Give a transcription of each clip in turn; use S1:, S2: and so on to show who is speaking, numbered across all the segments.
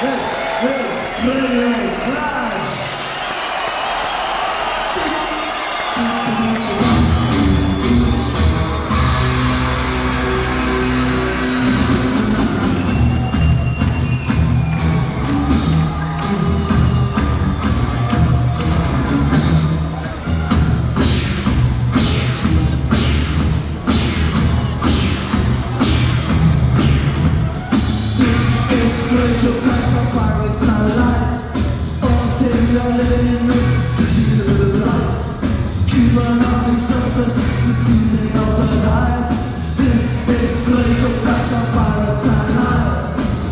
S1: This is Radio Clash. Radio Clash on Pirates Satellite. All sitting there living in dishes of the lights. Cuban on the surface, refusing all the lights. This is Radio Clash on Pirates Satellite.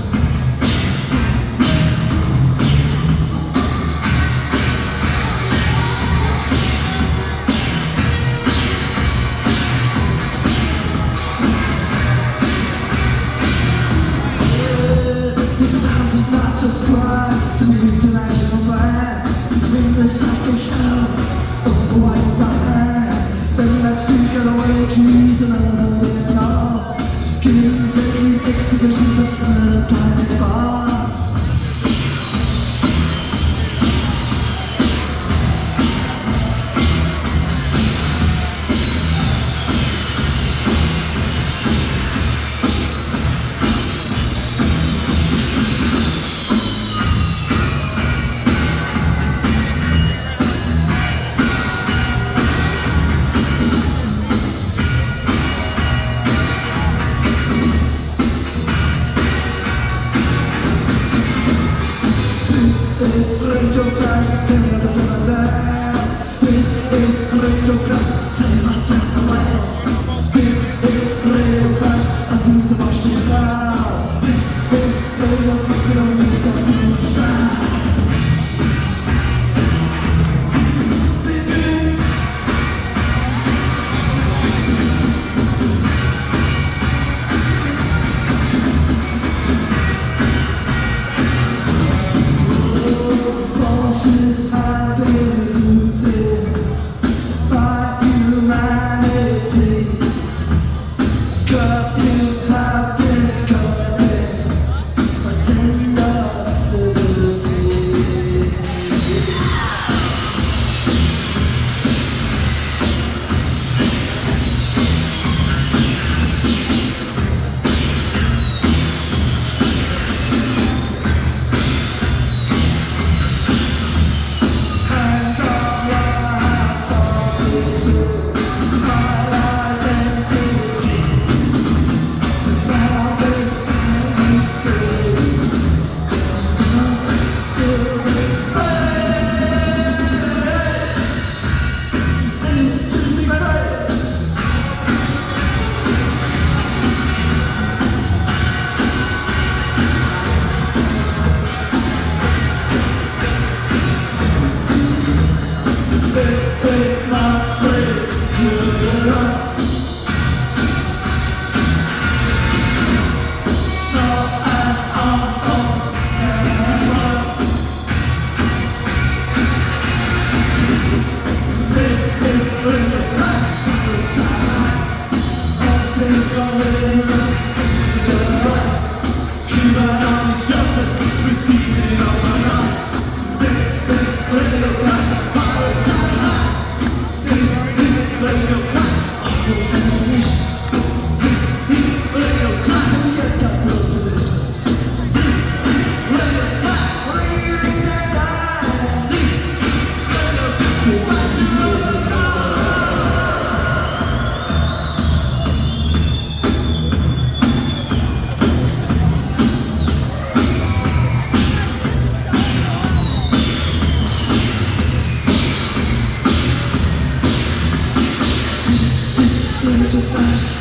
S1: Subscribe to the international band in the psycho show of the white man. Then let's see get away trees and another thing all. Killing deadly exhibitions at a tiny bar. Radio Clash, 10 levels of a dance. This is Radio Clash, save us not the way. This is Radio Clash, I lose the Martian cloud. This is Radio Clash, we don't need to do the shroud. Bosses have been looted by humanity. Curfews have been coming, a tender liberty. This is my freedom. No, I'm almost never. This is Radio Clash, Pirates Satellite. Hunting on the river, pushing the lights. Cuban on the surface, refusing all the lights. This is Radio Clash, Pirates Satellite. This is Radio Clash, all ammunition. This is Radio Clash, we get the blow to this. This is Radio Clash, ringing the night. This is Radio Clash, go back to the night. Radio Clash.